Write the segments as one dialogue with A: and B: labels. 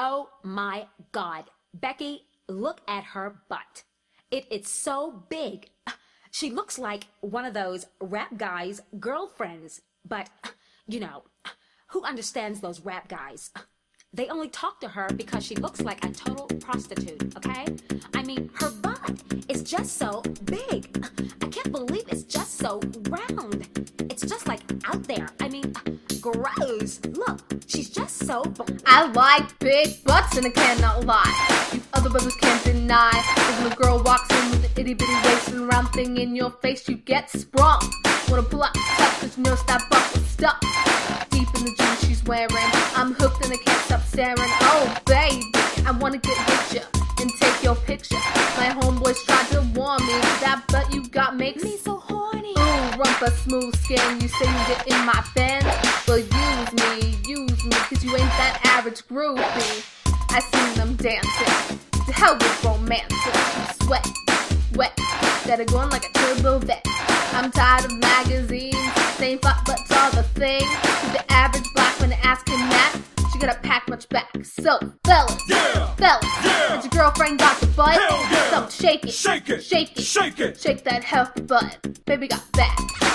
A: Oh my God. Becky, look at her butt. It is so big. She looks like one of those rap guys' girlfriends. But, who understands those rap guys? They only talk to her because she looks like a total prostitute, okay? I mean, her butt is just so big. I can't believe it's just so round. It's just like out there. I mean, gross. Look, she's just so big.
B: I like big butts and I cannot lie. You other brothers can't deny. But when a girl walks in with an itty bitty waist and a round thing in your face, you get sprung. Wanna pull out the tuck cause you notice that butt was stuck deep in the jeans she's wearing. I'm hooked and I can't stop staring. Oh baby, I wanna get with ya and take your picture. My homeboys tried to warn me that butt you got makes
A: me so horny.
B: Ooh, rumpa smooth skin. You say you get in my band, well use me, cause you ain't that average groupie. I seen them dancing, to hell with romancing. Sweat, wet, gotta go on like a turbo vet. I'm tired of magazines, saying fuck butts are the thing. To the average black when asking that, she gotta pack much back. So, fellas, has your girlfriend got the butt?
C: Hell yeah.
B: So shake it,
C: Shake it.
B: shake it,
C: Shake it.
B: shake that healthy butt. Baby got back.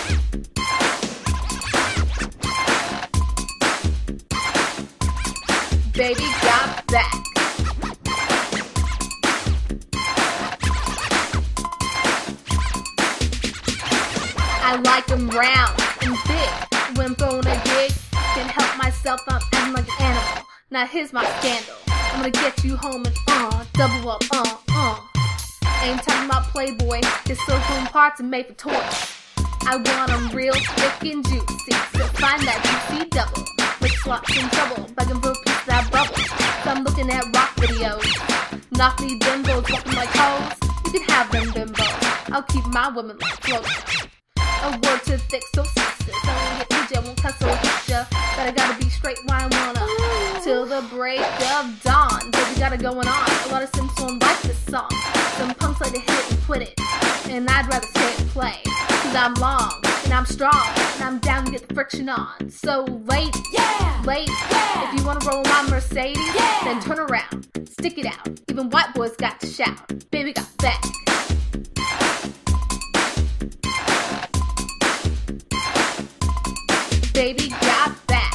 B: Baby got back. I like them round and big. When throwing a gig, can't help myself, I'm acting like an animal. Now here's my scandal. I'm gonna get you home and double up, Ain't talking about Playboy, his silicone parts are made for toys. I want them real thick and juicy, so find that juicy double. With slots in trouble, begging for a piece of that bubble. So I'm looking at rock videos. Knock me bimbos, walking like hoes. You can have them bimbos. I'll keep my women like floating. A word too thick, so sister. Don't get me, I won't cuss or hit ya. But I gotta be straight why I wanna. Till the break of dawn. Baby got it going on. A lot of Sims don't like this song. Some punks like to hit it and quit it. And I'd rather stay and play. Cause I'm long, and I'm strong, and I'm down to get the friction on. So ladies, if you wanna roll my Mercedes, then turn around, stick it out. Even white boys got to shout. Baby got back. Baby got back.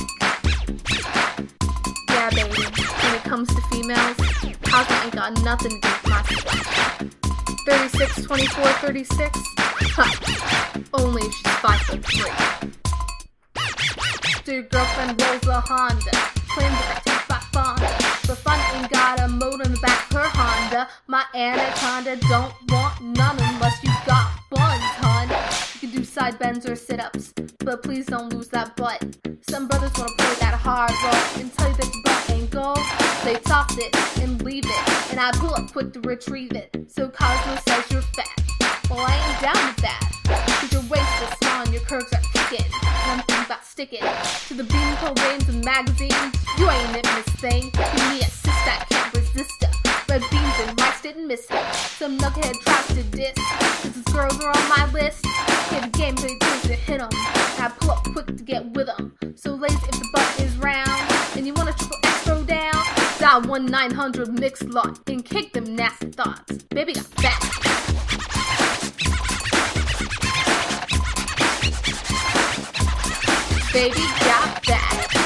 B: Yeah, baby. When it comes to females, I ain't got nothing to do with my sweat. 36, 24, 36. Huh. Only if she's 5'3". So your girlfriend rolls a Honda, claims that I take by Fonda. But fun ain't got a motor in the back of her Honda. My Anaconda don't want none unless you got buns, hun. You can do side bends or sit-ups, but please don't lose that butt. Some brothers wanna play that hard roll and tell you that your butt ain't gold. They toss it and leave it, and I pull up quick to retrieve it. So Cosmo says you're fat. Well, I ain't down with that, cause your waist is small and your curves are kicking. And I'm thinking about sticking to the beanpole veins and magazines. You ain't in this thing. Give me a cyst, I can't resist her. Red beans and rice didn't miss her. Some knucklehead tries to diss, cause his girls are on my list. Get a game, play things to hit them. And I pull up quick to get with them. So ladies, if the butt is round and you want a triple X throw down, dial 1-900-MIX-LOT and kick them nasty thoughts. Baby got back. Baby got back.